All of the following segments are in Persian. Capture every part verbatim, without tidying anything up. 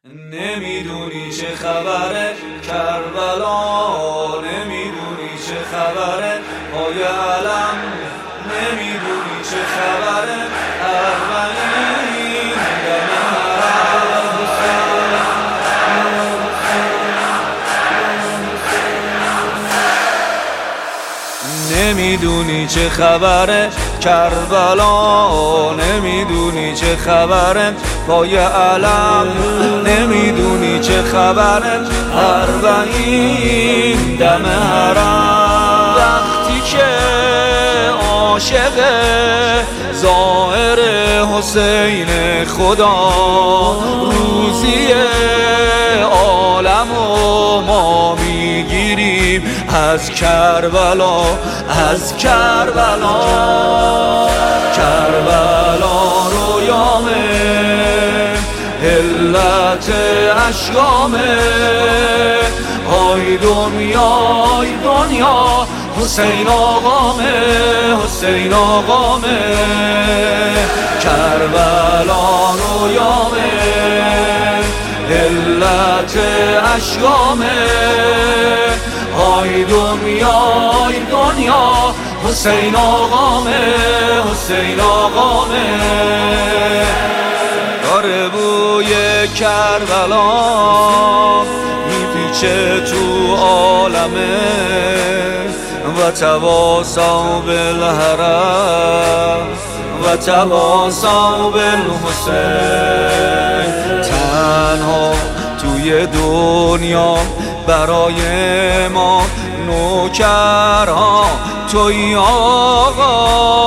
نمیدونی چه خبره کربلا، نمیدونی چه خبره پای علم، نمیدونی چه خبره اربعین دم نمیدونی چه خبره کربلا، نمیدونی چه خبره پای علم، نمیدونی چه خبره اربعین دم حرم. وقتی که عاشق ظاهر حسین خدا، روزی عالم و ما میگیریم از کربلا، از کربلا. کربلا رویامه، علت اشکامه، آی دنیا آی دنیا حسین آقامه، حسین آقامه. کربلا رویامه، علت اشکامه، آی دنیا آی دنیا حسین آقامه، حسین آقامه. داره بوی کربلا میپیچه تو عالمه، و تواسا بالحرم و تواسا بالحسین. تنها توی دنیا برای ما نوکرها توی آقا،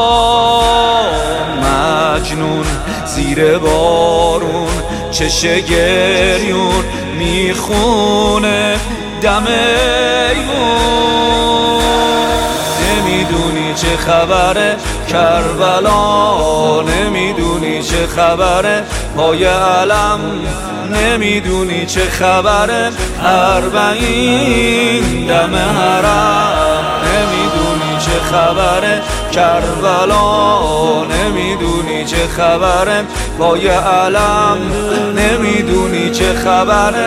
مجنون زیر بارون چشه گریون میخونه دم ایمون. نمیدونی چه خبره کربلا، نمیدونی چه خبره پای علم، نمیدونی چه خبره اربعین دم حرم. نمیدونی چه خبره کربلا، نمیدونی چه خبره پای علم، نمیدونی چه خبره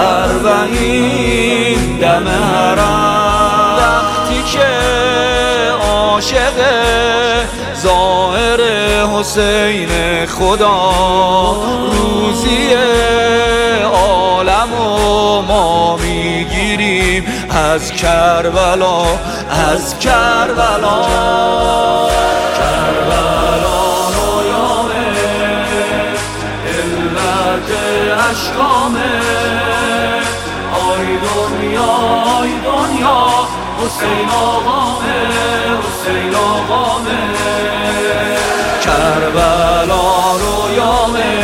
اربعین دم حرم. وقتی که عاشق ظاهر حسین خدا، روزی عالم و ما میگیریم از کربلا، از کربلا. کربلا رویامه، علت اشکامه، آی دنیا آی دنیا حسین آقامه، حسین آقامه. کربلا رویامه،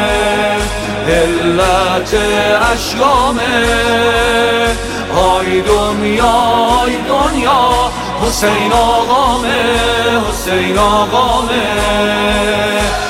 علت اشکامه، آی دنیا آی دنیا حسین آقامه، حسین آقامه.